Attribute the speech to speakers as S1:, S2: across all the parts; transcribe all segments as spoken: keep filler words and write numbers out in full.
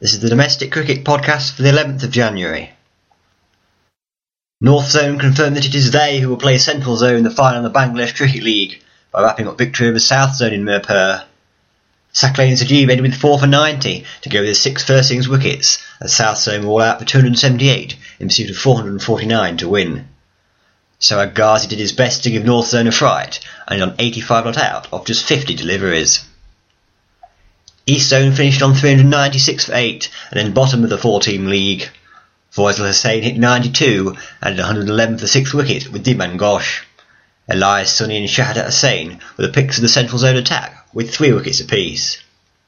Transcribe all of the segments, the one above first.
S1: This is the Domestic Cricket Podcast for the eleventh of January. North Zone confirmed that it is they who will play Central Zone in the final of the Bangladesh Cricket League by wrapping up victory over South Zone in Mirpur. Saqlain and Sajeev ended with four for ninety to go with his six first innings wickets, as South Zone were all out for two hundred seventy-eight in pursuit of four hundred forty-nine to win. Sohag Ghazi did his best to give North Zone a fright and on eighty-five not out off just fifty deliveries. East Zone finished on three hundred ninety-six for eight and then bottom of the four-team league. Faisal Hussain hit ninety-two and one hundred eleven for the sixth wicket with Dhiman Ghosh. Elias Sunny and Shahadat Hussain were the picks of the Central Zone attack with three wickets apiece.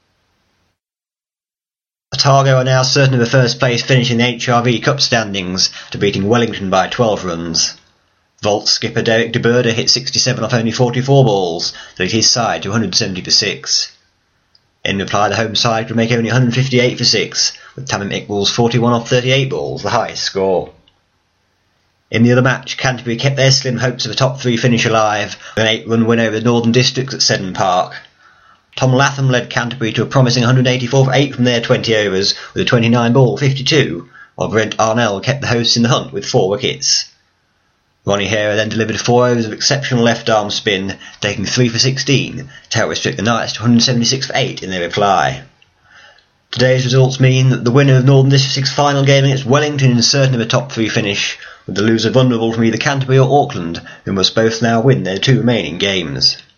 S1: Otago are now certain of a first place finish in the H R V Cup standings to beating Wellington by twelve runs. Vault skipper Derek de Burda hit sixty-seven off only forty-four balls to lead his side to one hundred seventy for six. In reply, the home side could make only one hundred fifty-eight for six, with Tamim Iqbal's forty-one off thirty-eight balls the highest score. In the other match, Canterbury kept their slim hopes of a top three finish alive with an eight-run win over the Northern Districts at Seddon Park. Tom Latham led Canterbury to a promising one hundred eighty-four for eight from their twenty overs with a twenty-nine ball fifty-two, while Brent Arnell kept the hosts in the hunt with four wickets. Ronnie Hera then delivered four overs of exceptional left-arm spin, taking three for sixteen to help restrict the Knights to one hundred seventy-six for eight in their reply. Today's results mean that the winner of Northern District's final game against Wellington is certain of a top three finish, with the loser vulnerable from either Canterbury or Auckland, who must both now win their two remaining games.